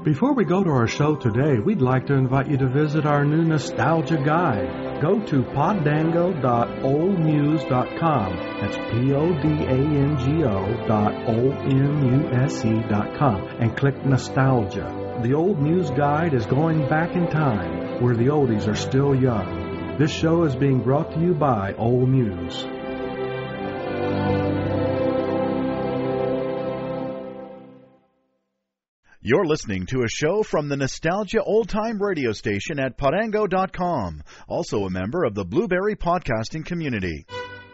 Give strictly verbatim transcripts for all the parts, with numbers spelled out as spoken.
Before we go to our show today, we'd like to invite you to visit our new Nostalgia Guide. Go to podango dot old muse dot com. That's P O D A N G O dot O M U S E dot com and click Nostalgia. The Old Muse Guide is going back in time where the oldies are still young. This show is being brought to you by Old Muse. You're listening to a show from the Nostalgia Old Time radio station at podango dot com, also a member of the Blueberry podcasting community.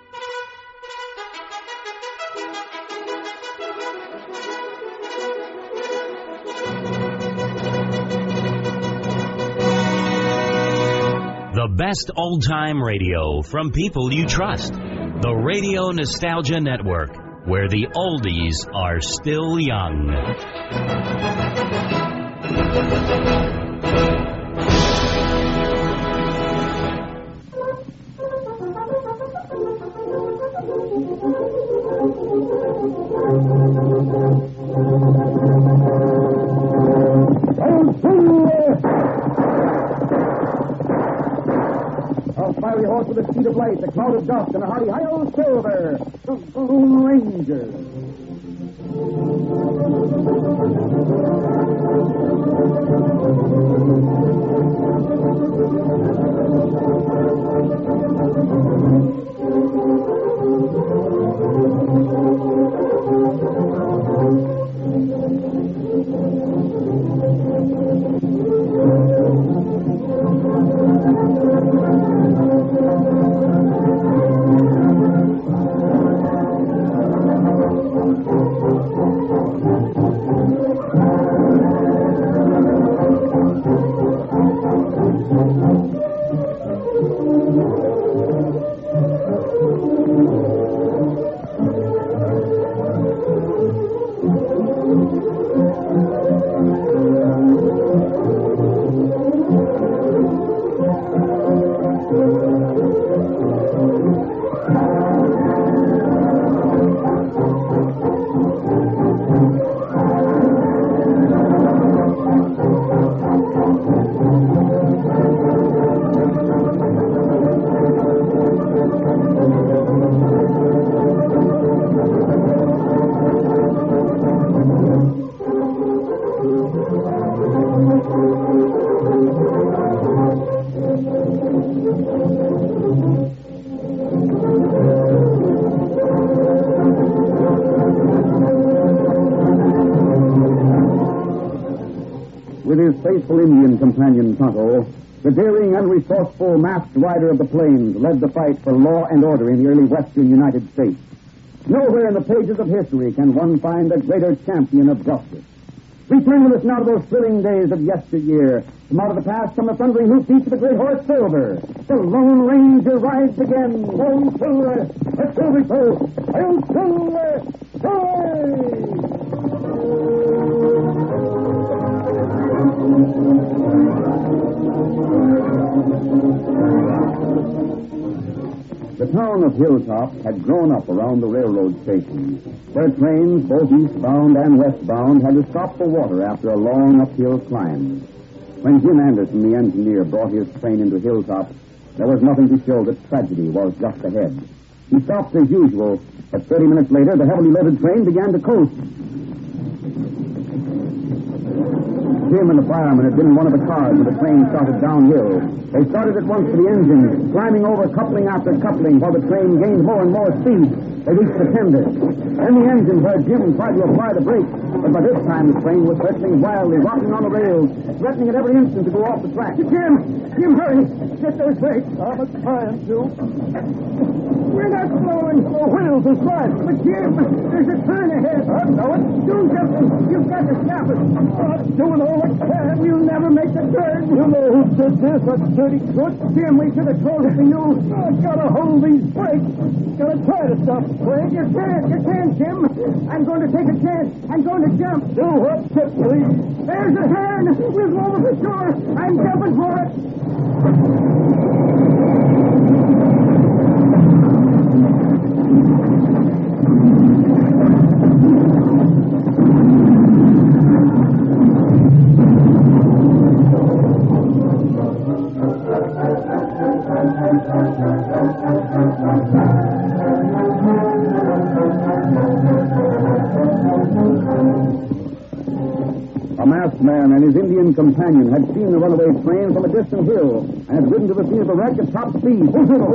The best old-time radio from people you trust. The Radio Nostalgia Network, where the oldies are still young. A fiery horse with a speed of light, a cloud of dust, and a hearty hi-yo silver, the Lone Ranger. With his faithful Indian companion, Tonto, the daring and resourceful masked rider of the plains led the fight for law and order in the early western United States. Nowhere in the pages of history can one find a greater champion of justice. Return with us now to those thrilling days of yesteryear. From out of the past come the thundering hoofbeats of the great horse Silver. The Lone Ranger rides again. Lone Silver, a Silver Toe, Lone Silver, Silver! The town of Hilltop had grown up around the railroad station, where trains, both eastbound and westbound, had to stop for water after a long uphill climb. When Jim Anderson, the engineer, brought his train into Hilltop, there was nothing to show that tragedy was just ahead. He stopped as usual, but thirty minutes later, the heavily loaded train began to coast. Jim and the fireman had been in one of the cars when the train started downhill. They started at once for the engine, climbing over coupling after coupling while the train gained more and more speed. They reached the tender. Then the engine heard Jim try to apply the brakes, but by this time the train was circling wildly, rocking on the rails, threatening at every instant to go off the track. Jim! Jim, hurry! Get those brakes. I'm trying to. We're not slowing. The wheels are flat. But Jim, there's a turn ahead. I know it. Do something. You've got to stop it. I'm doing all I can. You'll never make the turn. You know who did this. That's dirty crook. Jim, we should have told it to you. I've got to hold these brakes. Got to try to stop the train. You can't. You can't, Jim. I'm going to take a chance. I'm going to jump. Do what, please. There's a hand. We'll go over the shore. I'm jumping for it. A masked man and his Indian companion had seen the runaway train from a distant hill and had ridden to the scene of the wreck at top speed.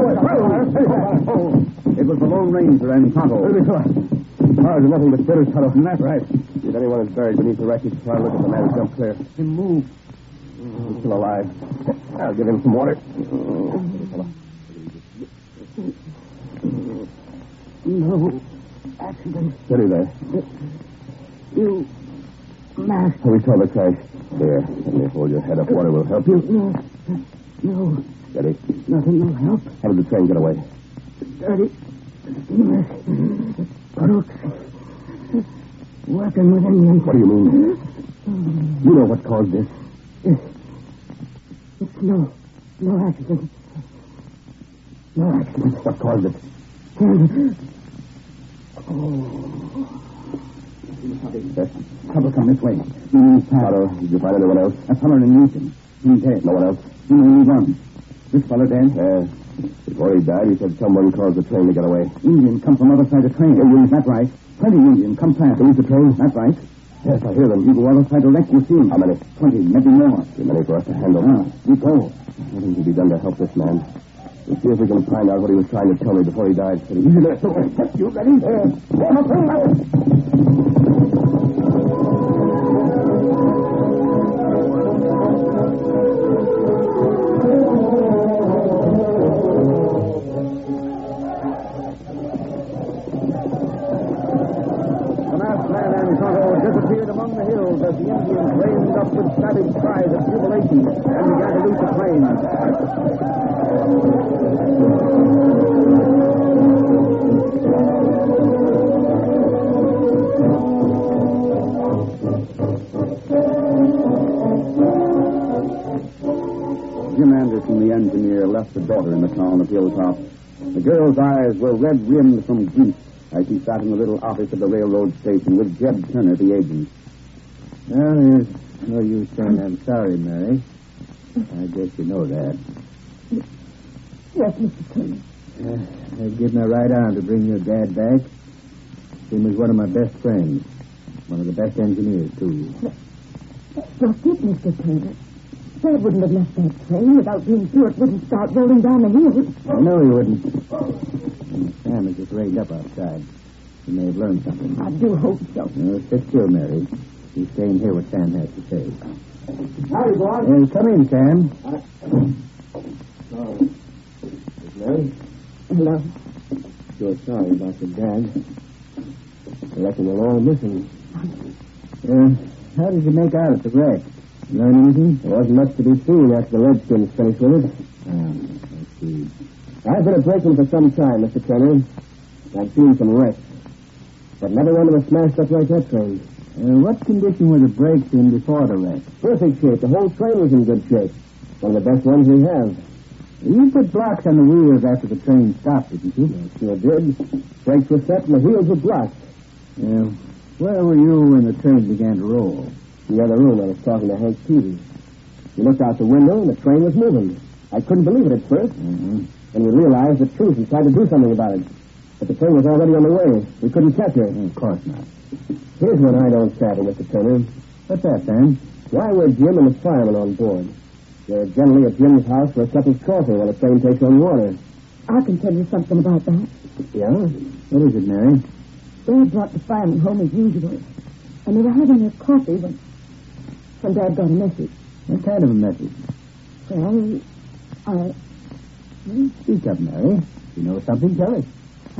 It was the Lone Ranger and Tonto. Cars are nothing but critters, Tonto. That's right. If anyone is buried beneath the wreckage, try and look at the man who jumped clear. Him move. He's still alive. I'll give him some water. No accident. Steady there. You masked. We saw the crash. There. Let me hold your head up. Water will help you. No. No. Steady. Nothing will help. How did the train get away? Dirty steamers. Crooks. Working with Indians. What do you mean? You know what caused this? It's, it's no. No accident. No accident. What caused it? Oh. Yes. Trouble come this way. Tonto, did you find anyone else? A fellow in Newton. He's dead. No one else? You know, only one. This fellow dead? Yeah. Before he died, he said someone caused the train to get away. Indians come from other side of the train. Indians, that's right. Plenty Indians. Come fast. Beneath the train? That's right. Yes, I hear them. You go other side of the wreck, you see them. How many? Twenty, maybe more. Too many for us to handle. Ah, you go. Nothing can be done to help this man. We'll see if we can find out what he was trying to tell me before he died. Easy there. You ready? The masked man and Tonto disappeared among the hills as the Indians raised up with savage cries of jubilation and began to loot the plain. Jim Anderson, the engineer, left the daughter in the town of Hilltop. The girl's eyes were red-rimmed from grief as she sat in the little office of the railroad station with Jeb Turner, the agent. Well, there's no use saying I'm sorry, Mary. I guess you know that. Yes, Mister Turner. Uh, I'd give my right arm to bring your dad back. He was one of my best friends. One of the best engineers, too. Just it, Mister Turner. Dad wouldn't have left that train without being sure it wouldn't start rolling down the hill. I know he wouldn't. And Sam has just raised up outside. He may have learned something. I do hope so. No, sit still, Mary. He's staying here what Sam has to say. Howdy, boy. Hey, come in, Sam. Oh. Mary? Hello. Sure sorry about your dad. I reckon we're all missing. Uh, how did you make out at the wreck? Learn anything? There wasn't much to be seen after the Redskins finished with it. Oh, I see. I've been a brakeman for some time, Mister Turner. I've seen some wrecks. But never one that was smashed up like that train. Uh, what condition were the brakes in before the wreck? Perfect shape. The whole train was in good shape. One of the best ones we have. You put blocks on the wheels after the train stopped, didn't you? I sure did. Brakes were set and the wheels were blocked. Yeah. Where were you when the train began to roll? In the other room, I was talking to Hank Peavy. He looked out the window and the train was moving. I couldn't believe it at first. Mm-hmm. And we realized the truth and tried to do something about it. But the train was already on the way. We couldn't catch her. Of course not. Here's what I don't fathom, Mister Turner. What's that, Sam? Why were Jim and the fireman on board? They're generally at Jim's house for a cup of coffee while the train takes on water. I can tell you something about that. Yeah? What is it, Mary? Dad brought the fireman home as usual. And they were having their coffee when, when Dad got a message. What kind of a message? Well, I... Well, speak up, Mary. If you know something, tell us.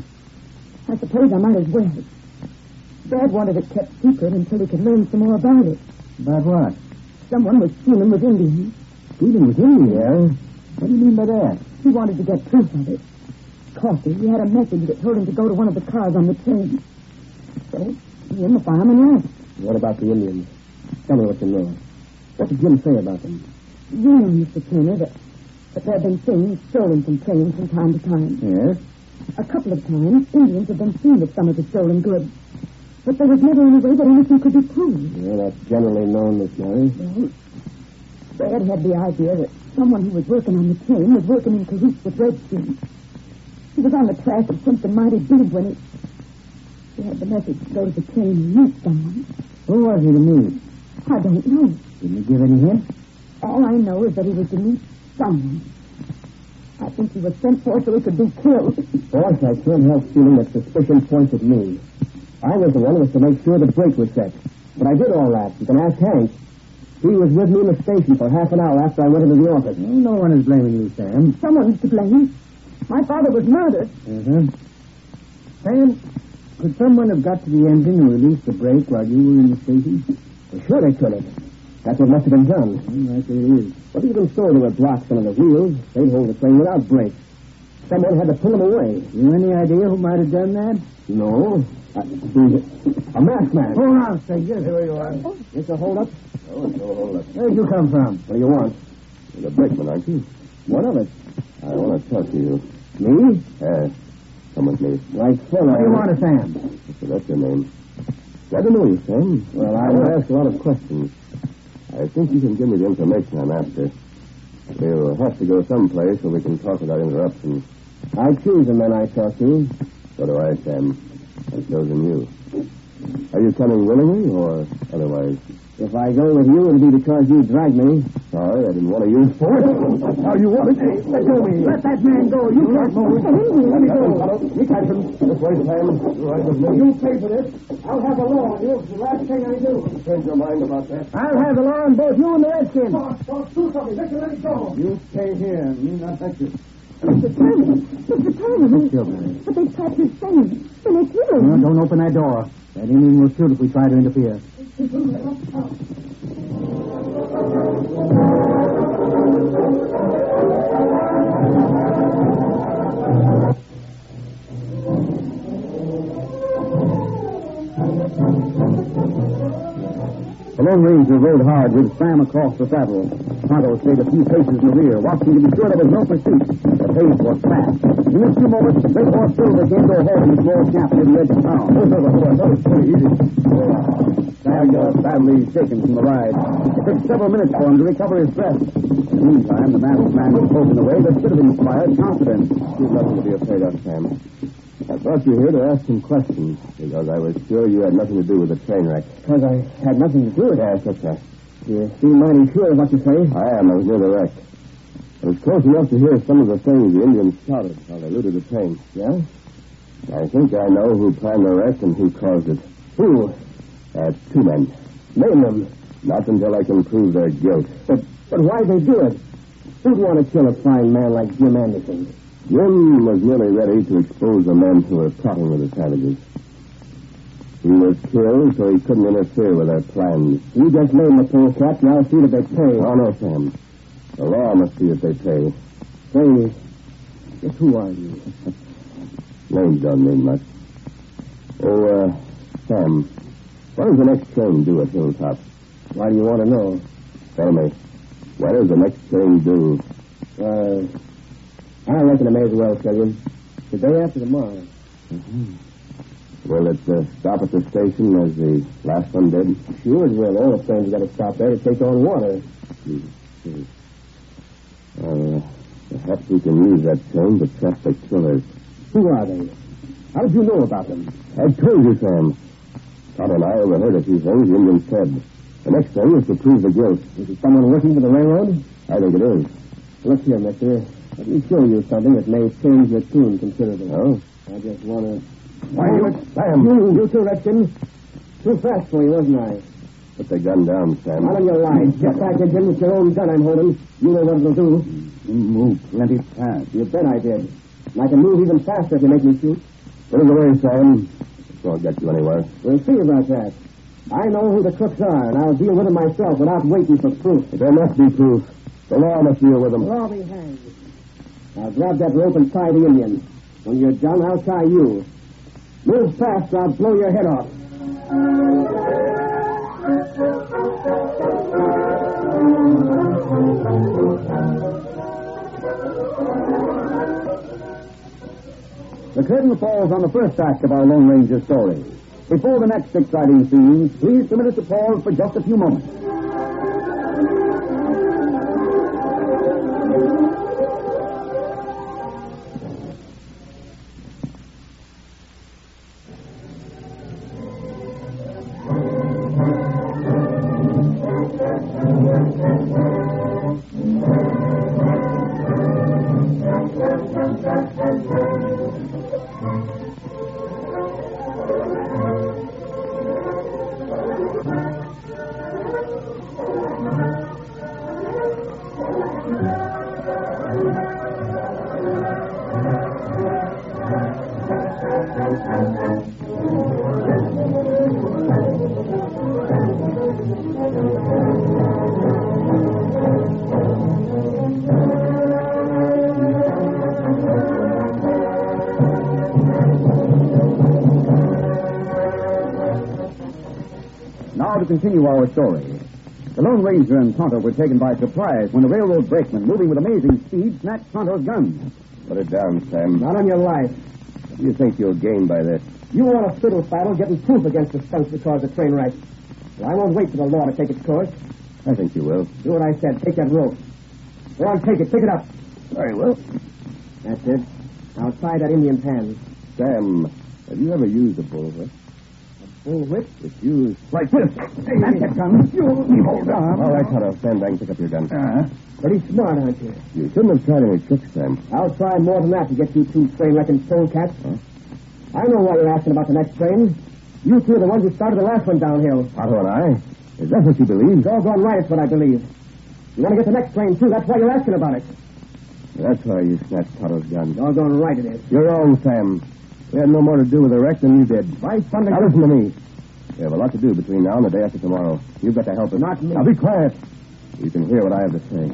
I suppose I might as well. Dad wanted it kept secret until he could learn some more about it. About what? Someone was stealing with Indians. Stealing with Indians? Yeah. What do you mean by that? He wanted to get proof of it. Coffee, he had a message that told him to go to one of the cars on the train. So, he and the fireman left. What about the Indians? Tell me what you know. What did Jim say about them? You know, Mister Turner, that, that there have been things stolen from trains from time to time. Yes? A couple of times, Indians have been seen with some of the stolen goods. But there was never any way that anything could be proved. Yeah, that's generally known, Miss Mary. Well, Dad had the idea that someone who was working on the train was working in cahoots with Redskins. He was on the track of something mighty big when he, he had the message to go to the train and meet someone. Who was he to meet? I don't know. Didn't you give any hint? All I know is that he was to meet someone. I think he was sent for so he could be killed. Boss, I can't help feeling that suspicion points at me. I was the one who was to make sure the brake was set. But I did all that. You can ask Hank. He was with me in the station for half an hour after I went into the office. No one is blaming you, Sam. Someone's to blame. My father was murdered. Uh-huh. Sam, could someone have got to the engine and released the brake while you were in the station? Well, sure they could have. That's what must have been done. Well, that's it is. But even so, there were blocks under the wheels. They'd hold the train without brakes. Someone had to pull them away. You any idea who might have done that? No. Uh, a masked man. Hold on, stranger. Here you are. Oh. It's a hold-up? Oh, it's no hold-up. Where'd you come from? What do you want? You're the brakeman, aren't you? What of it? I want to talk to you. Me? Yes. Come with me. Like fun. What do you want, Sam? So that's your name. Glad to know you, Sam. Well, I I want will. to ask a lot of questions. I think you can give me the information I'm after. We'll have to go someplace so we can talk without interruption. I choose the men I talk to. So do I, Sam. I've chosen you. Are you coming willingly or otherwise? If I go with you, it'll be because you dragged me. Sorry, I didn't want to use force. How you want it? Let go me. Let that man go. You can't move. Let me go. You catch him. This way, Sam. Right with me. You pay for this. I'll have the law on you. It's the last thing I do. Change your mind about that. I'll have the law on both you and the Redskins. Don't do something. Let you let it go. You stay here. You not touch it. Mister Turner. Mister Turner. Children. But they trapped his son. And they killed him. Don't open that door. That Indian will shoot if we try to interfere. The Lone Ranger rode hard with Sam across the saddle. Tonto stayed a few paces in the rear, watching to be sure there was no pursuit. The pace was fast. In a few moments, Great Horse Silver came to a halt in a small camp near the edge of town. Oh, no, no, no, pretty easy. Sam was badly shaken from the ride. It took several minutes for him to recover his breath. In the meantime, the masked man was spoken away that should have inspired confidence. You've nothing to be afraid of, Sam. I brought you here to ask some questions because I was sure you had nothing to do with the train wreck. Because I had nothing to do with it. Yes, that's right. You seem mighty sure of what you say. I am. I was near the wreck. I was close enough to hear some of the things the Indians shouted while they looted the train. Yeah? I think I know who planned the wreck and who caused it. Who? Uh, two men. Name them. Not until I can prove their guilt. But, but why'd they do it? Who'd want to kill a fine man like Jim Anderson? Jim was nearly ready to expose the men who were plotting with the savages. He was killed so he couldn't interfere with their plans. You just name the polecat and I'll see that they pay. Oh, no, Sam. The law must see if they pay. Say, just who are you? Names don't mean much. Oh, uh, Sam, what does the next train do at Hilltop? Why do you want to know? Tell me, what does the next train do? Uh, I reckon I may as well tell you. The day after tomorrow. Mm-hmm. Will it uh, stop at the station as the last one did? Sure it will. All the trains got to stop there to take on water. Mm-hmm. Uh, perhaps we can use that train to trap the killers. Who are they? How did you know about them? I told you, Sam. Todd and I overheard a few things the Indians said. The next thing is to prove the guilt. Is it someone working for the railroad? I think it is. Look here, mister. Let me show you something that may change your tune considerably. Oh? I just want to... Why, you... Sam! You, you too, Redskin. Too fast for you, wasn't I? Put the gun down, Sam. Not on your line. Get back, Jim. It's your own gun I'm holding. You know what it'll do. You moved plenty fast. You bet I did. And I can move even faster if you make me shoot. Put it away, Sam. This won't get you anywhere. We'll see about that. I know who the crooks are, and I'll deal with them myself without waiting for proof. There must be proof. The law must deal with them. Well, I'll be hanged. Now grab that rope and tie the Indian. When you're done, I'll tie you. Move fast, or I'll blow your head off. The curtain falls on the first act of our Lone Ranger story. Before the next exciting scenes, please permit us to pause for just a few moments. Now to continue our story. The Lone Ranger and Tonto were taken by surprise when a railroad brakeman, moving with amazing speed, snatched Tonto's gun. Put it down, Sam. Not on your life. What do you think you'll gain by this? You want a fiddle battle getting proof against the stunts that caused the train wreck. Well, I won't wait for the law to take its course. I think you will. Do what I said. Take that rope. Go on, take it. Pick it up. Very well. That's it. Now tie that Indian's hand. Sam, have you ever used a bullwhip? Bull whip? It's used Like this. That's the gun. You hold on. All right, Tonto. Stand back and pick up your gun. Uh-huh. Pretty smart, aren't you? You shouldn't have tried any tricks, Sam. I'll try more than that to get you two train-wrecking polecats. Huh? I know why you're asking about the next train. You two are the ones who started the last one downhill. Tonto and I? Is that what you believe? Doggone right, it's what I believe. You want to get the next train, too. That's why you're asking about it. That's why you snatched Tonto's gun. Doggone right it is. You're wrong, Sam. We had no more to do with the wreck than you did. By thunder... Now listen to me. We have a lot to do between now and the day after tomorrow. You've got to help us. Not me. Now be quiet. You can hear what I have to say.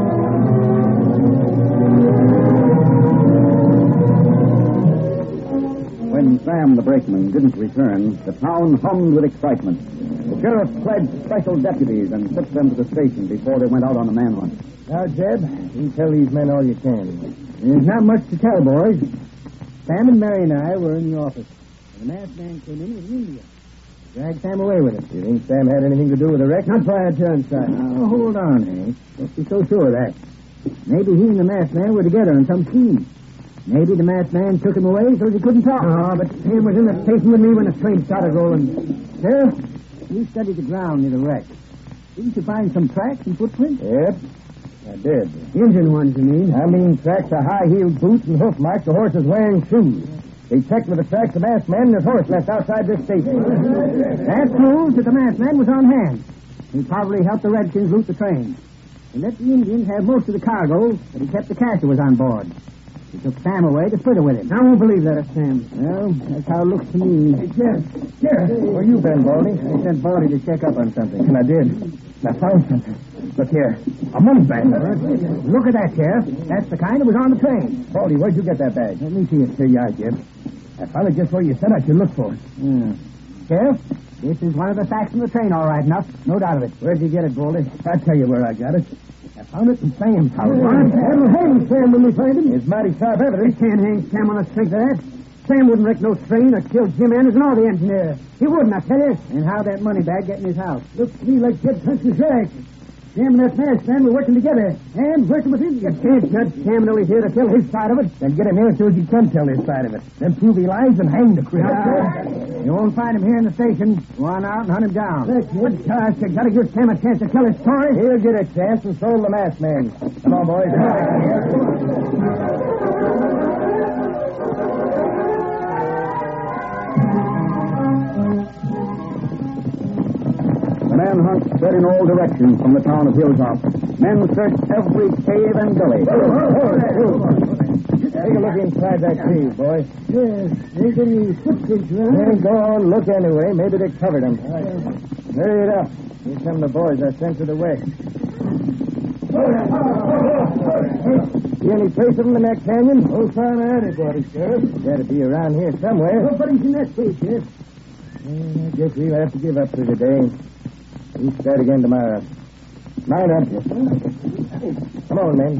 When Sam the brakeman didn't return, the town hummed with excitement. The sheriff pledged special deputies and took them to the station before they went out on the manhunt. Now, Jeb, you tell these men all you can. There's not much to tell, boys. Sam and Mary and I were in the office. And the masked man came in with India. Dragged Sam away with him. You think Sam had anything to do with the wreck? Not by a turn, son. Now, hold on, Hank. Don't be so sure of that. Maybe he and the masked man were together on some scheme. Maybe the masked man took him away so he couldn't talk. Oh, but Sam was in the station with me when the train started rolling. Sheriff, you studied the ground near the wreck. Didn't you find some tracks and footprints? Yep, I did. Engine ones, you mean? I mean tracks of high-heeled boots and hoof marks of horses wearing shoes. They checked with the tracks the masked man and his horse left outside this station. That proves that the masked man was on hand. He probably helped the Redskins loot the train. He let the Indians have most of the cargo, but he kept the cash that was on board. He took Sam away to split it with him. I won't believe that of Sam. Well, that's how it looks to me. Hey, Sheriff, Sheriff, where you been, Baldy? I sent Baldy to check up on something. And I did. I found something. Look here, a money bag. Look at that, Sheriff. That's the kind that was on the train. Baldy, where'd you get that bag? Let me see it. Here you are, Jim. I found it just where you said I should look for it. Yeah. Sheriff, this is one of the facts from the train, all right enough. No doubt of it. Where'd you get it, Baldy? I'll tell you where I got it. I found it in Sam's house. That'll hang Sam when we find him. It's mighty sharp evidence. They can't hang Sam on the strength of that. Sam wouldn't wreck no train or kill Jim Anderson or the engineer. He wouldn't, I tell you. And how'd that money bag get in his house? Looks to me like Jed Hunt's rags. Sam and that masked man were working together. And working with him. You can't judge Sam until he's here to tell his side of it. Then get him here as soon as you can tell his side of it. Then prove he lies and hang the criminal. Uh, you won't find him here in the station. Go on out and hunt him down. That's it. Gosh, you gotta give Sam a chance to tell his story. He'll get a chance, and so will the masked man. Come on, boys. The manhunt spread in all directions from the town of Hilltop. Men searched every cave and gully. Take a look inside that cave, boy. Yes, ain't any footprints around. Then go on, look anyway. Maybe they covered them. Hurry it up. Here come the boys I sent to the west. See any trace of them in that canyon? No sign of anybody, Sheriff. Gotta be around here somewhere. Nobody's in that cave, Sheriff. I guess we'll have to give up for today. We'll start again tomorrow. Mind up. Come on, men.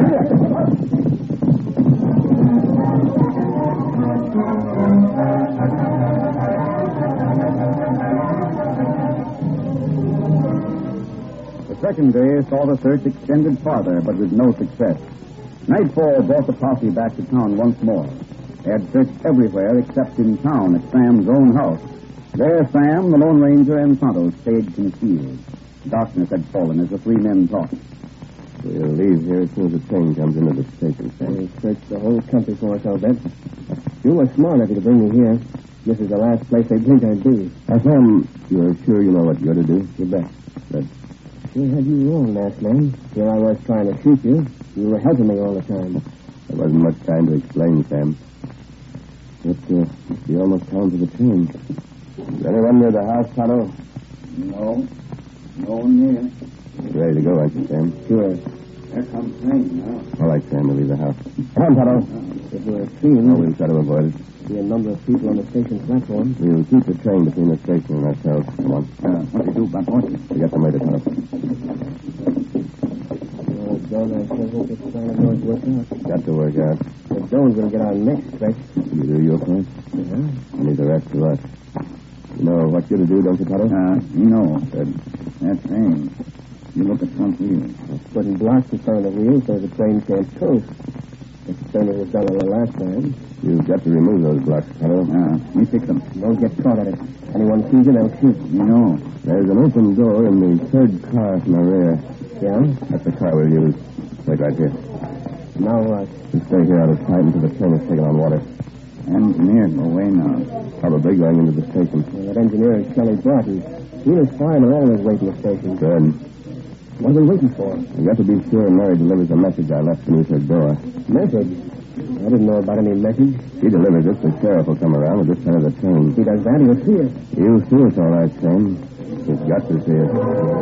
The second day saw the search extended farther, but with no success. Nightfall brought the posse back to town once more. They had searched everywhere except in town at Sam's own house. There, Sam, the Lone Ranger, and Tonto stayed concealed. Darkness had fallen as the three men talked. We'll leave here as soon as the train comes into the station, Sam. They searched the whole country for us, I'll bet. You were smart enough to bring me here. This is the last place they think I'd be. Now, Sam, you're sure you know what you're to do? You bet. But Sure had you wrong, last man. Here I was trying to shoot you. You were helping me all the time. there wasn't much time to explain, Sam. But uh, must be almost time for the train. Is anyone near the house, Tonto? No. No one here. You're ready to go, aren't you, Sam? Sure. There comes train now. All right, Sam, we'll leave the house. Come on, Tonto. If we're seen, Oh, we'll try to avoid it. see a number of people on the station platform. We'll keep the train between the station and ourselves. Come on. Uh, what do you do about horses? We got them ready, Tonto. Oh, Don, I sure hope this plan of yours works out. Got to work out. If Doan's going to get our next stretch. You do your part. Yeah. And leave the rest to us. You know what you're to do, don't you, Tonto? Uh, you know. Good. That train. You look at front wheel. Putting blocks in front of the wheel so the train can't coast. That's the same as was done on the last time. You've got to remove those blocks, Tonto. Uh, we fix them. Don't get caught at it. Anyone sees you, they'll shoot. You know. There's an open door in the third car from the rear. Yeah? That's the car we'll use. Wait right here. Now what? We'll stay here out of sight until the train is taken on water. Engineer, go away now. Probably going into the station. Well, that engineer is Kelly Broughton. He was fine and always waiting at the station. Good. What are we waiting for? We got to be sure Mary delivers the message I left beneath her door. Message? I didn't know about any message. She delivers it, the sheriff will come around with this side of the train. He does that, he'll see us. He'll see us all right, Sam. He's got to see us.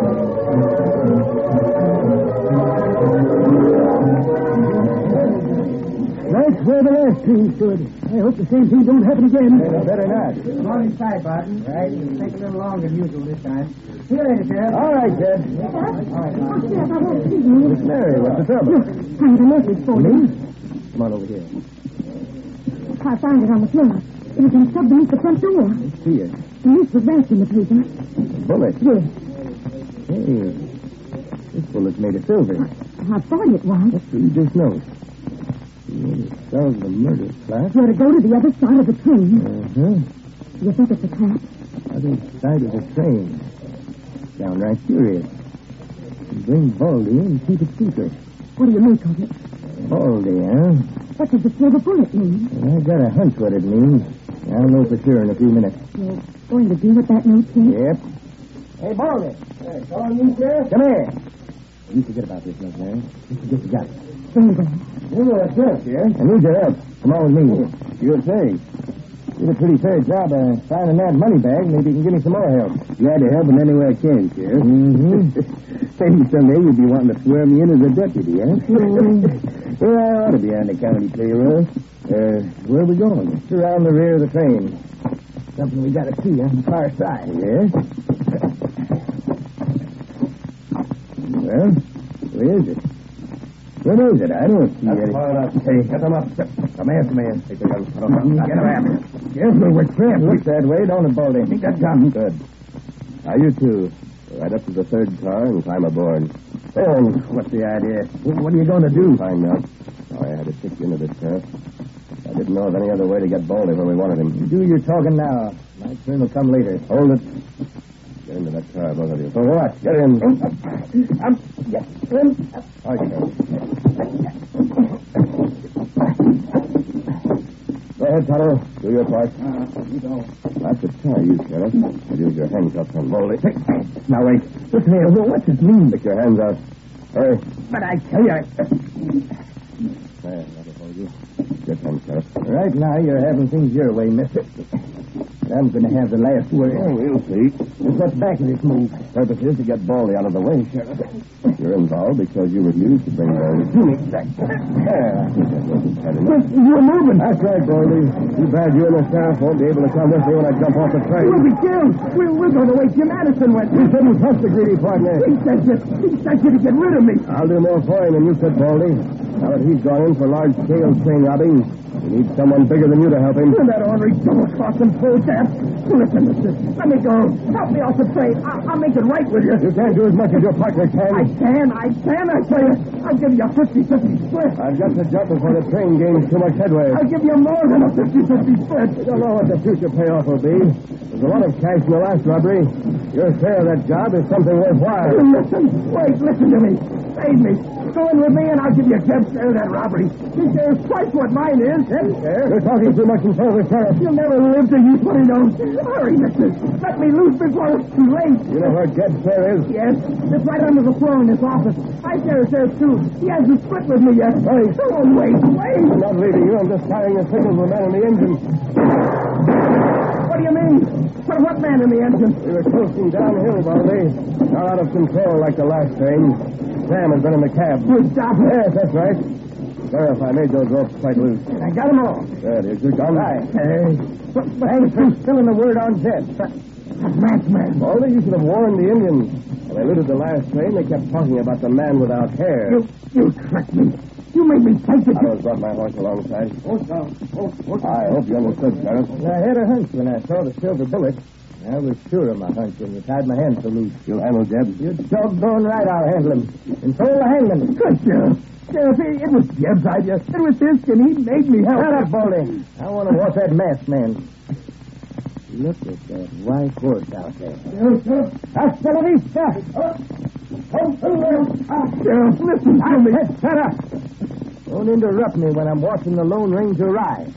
That's where the last train stood. I hope the same thing don't happen again. Better not. Come on inside, Barton. Right. It'll take a little longer than usual this time. See you later, Sheriff. All right, Ted. All right, Barton. Sheriff, I won't see you. Miss Mary, what's the trouble? Look, I have a message for you. Come on over here. I found it on the floor. It was shoved beneath the front door. See it. And this was wrapped in the paper. Bullet. Yes. Hey, this bullet's made of silver. I thought it was. Read this note. It spells the murder plot. You're to go to the other side of the train. Uh-huh. You think it's a trap? Other side of the train. Downright curious. Bring Baldy and keep it secret. What do you make of it? Baldy, huh? What does the silver bullet mean? I got a hunch what it means. I'll know for sure in a few minutes. You're going to do what that note says? Yep. Hey, Baldy. Hey, calling you, Sheriff? Come here. You forget about this, young man. You forget you got it. Bingo. You're a sheriff, Sheriff. I need your help. Come on with me. Sure thing. Did a pretty fair job of finding that money bag. Maybe you can give me some more help. Glad to help in any way I can, Sheriff. Mm-hmm. Maybe someday you'll be wanting to swear me in as a deputy, huh? Mm-hmm. Well, I ought to be on the county payroll. Uh, where are we going? It's around the rear of the train. Something we got to see on the far side. Yes? Well, where is it? Where is it? I don't see it. Hey, get them up. Come here, come here. Get around. Careful, we're trapped. Looks that way, don't it, Baldy? Think that gun. Good. Now, you two, go right up to the third car and climb aboard. Oh, what's the idea? What are you going to do? Find out. Sorry I had to take you into this, Sheriff. I didn't know of any other way to get Baldy where we wanted him. You do your talking now. My turn will come later. Hold it. Get into that car, both of you. For what? Get in. I'm... Yes, in. All right, Sheriff. Go ahead, Tonto. Do your part. Uh, you go. That's a tie, you, Sheriff. I'll use your handcuffs on Baldy. Now, wait. Listen here. What's it mean? Stick your hands out. Hurry. But I tell you... There, that'll hold you. Get him, Sheriff. Right now, you're having things your way, mister. I'm going to have the last word. Oh, we'll see. What's what's back of this move? Purpose is to get Baldy out of the way, Sheriff. You're involved because you refused to bring Baldy. Do me back. Yeah, I think that wasn't bad enough. You're moving. That's right, Baldy. Too bad you and the sheriff won't be able to come with me when I jump off the train. We'll be killed. We're, we're going to waste your medicine with. You shouldn't trust the greedy partner. He sent you. He sent you to get rid of me. I'll do more for him than you could, Baldy. Now that he's gone in for large-scale train robbing, We need someone bigger than you to help him. You're that ornery double-crossing fool, Dad. Listen, mister. Let me go. Help me off the train. I- I'll make it right with you. You can't do as much as your partner can. I can. I can, I tell you. I'll give you a fifty-fifty split. I've got to jump before the train gains too much headway. I'll give you more than a fifty-fifty split. You don't know what the future payoff will be. There's a lot of cash in the last robbery. Your share of that job is something worthwhile. Listen. Wait, listen to me. Save me. Go in with me and I'll give you a Jeb's share of that robbery. His share is twice what mine is. Jeb's share? You're talking too much in front of the sheriff. You'll never live till you put it on. Hurry, mister. Let me loose before it's too late. You know where Jeb's share is? Yes. It's right under the floor in his office. I share his share, too. He hasn't split with me yet. Wait. Oh, wait, wait. I'm not leaving you. I'm just firing a signal to the man in the engine. What do you mean? For what man in the engine? We were coasting downhill, Baldy. Not out of control like the last train. Sam has been in the cab. You stop it. Yes, that's right. Sheriff, I made those ropes quite loose. I got them all. There, here's your gun. Right. Hey. But, but Thanks for spilling the word on Jeb. That masked man. Baldy, you should have warned the Indians. When they eluded the last train, they kept talking about the man without hair. You, you tricked me. You made me take it. I was brought my horse alongside. Oh, oh, oh, I hope you understood, Sheriff. I had a hunch when I saw the silver bullet. I was sure of my hunch when you tied my hands so loose. You'll handle Jeb? You're doggone right I'll handle him. And so will the hangman. Good, Sheriff. Sheriff, it, it was Jeb's idea. It was his, and he made me help. Shut up, Baldy. I want to watch that masked man. Look at that white horse out there. Hasta la vista. Sheriff, listen to me. Shut up. Don't interrupt me when I'm watching the Lone Ranger ride.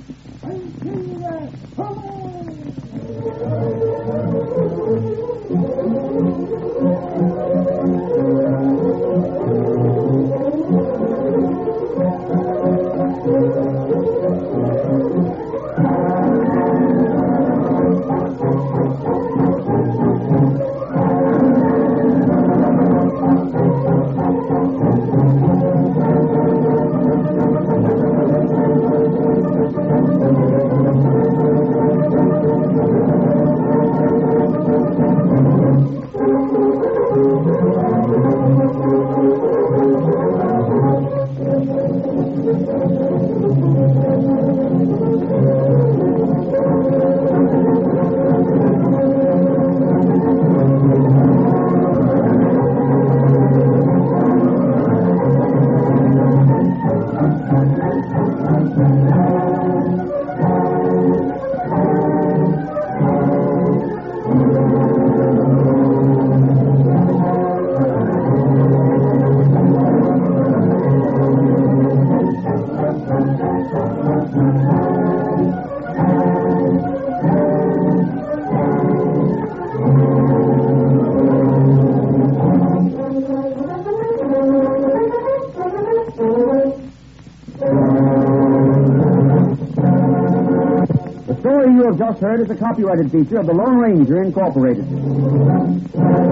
The story you have just heard is a copyrighted feature of the Lone Ranger Incorporated.